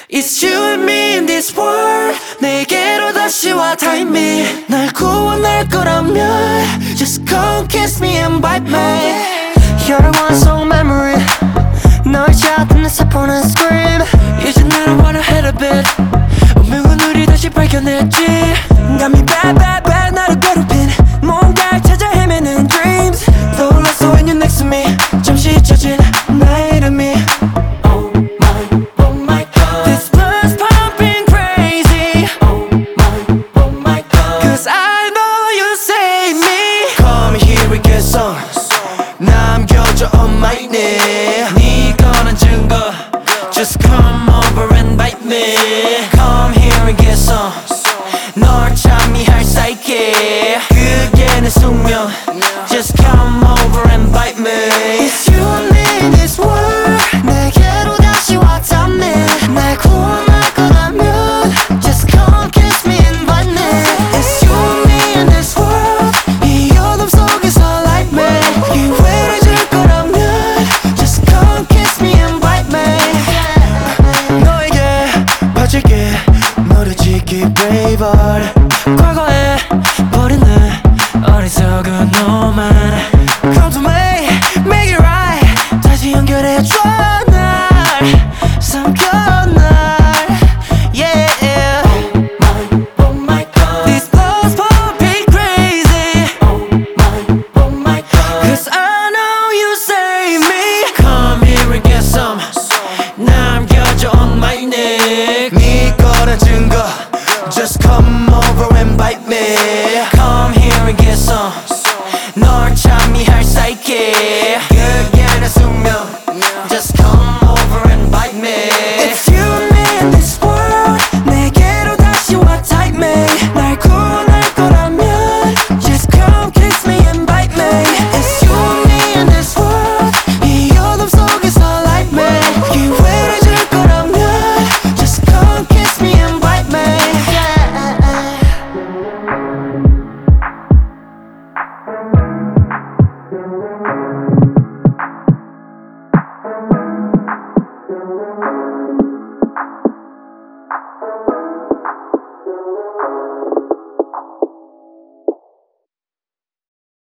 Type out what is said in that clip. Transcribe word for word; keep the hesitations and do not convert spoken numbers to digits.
It's you and me in this world. 내게로 다시 와 time me. 날 구원할 거라면 just come kiss me and bite me. You're the one song memory. 널 찾는 사포는 scream. 이제 나는 wanna head a bit. 운명은 우리 다시 발견했지. Got me bad bad bad 나를 괴롭힌 뭔가를 찾아 헤매는 dreams. 떠올랐어 when you're next to me. 잠시 잊혀진 나의 이름이. Oh my, oh my god. This blood's pumping crazy. Oh my, oh my god. Cause I know you save me. Come here we get some. 남겨줘 on my knee. 네가 증거. Just come over and bite me. Come here and get some. 널 참미할 psyche. 그게 내 숙명. Just come over and bite me. It's you and me in this world. 내게로 다시 와 tell me. 날 구원할 거라면 just come kiss me and bite me. It's you and me in this world. 이 어둠 속에서 light me. 기회를 줄 거라면 just come kiss me and bite me. 너에게 바칠게 너를 지키 braveheart.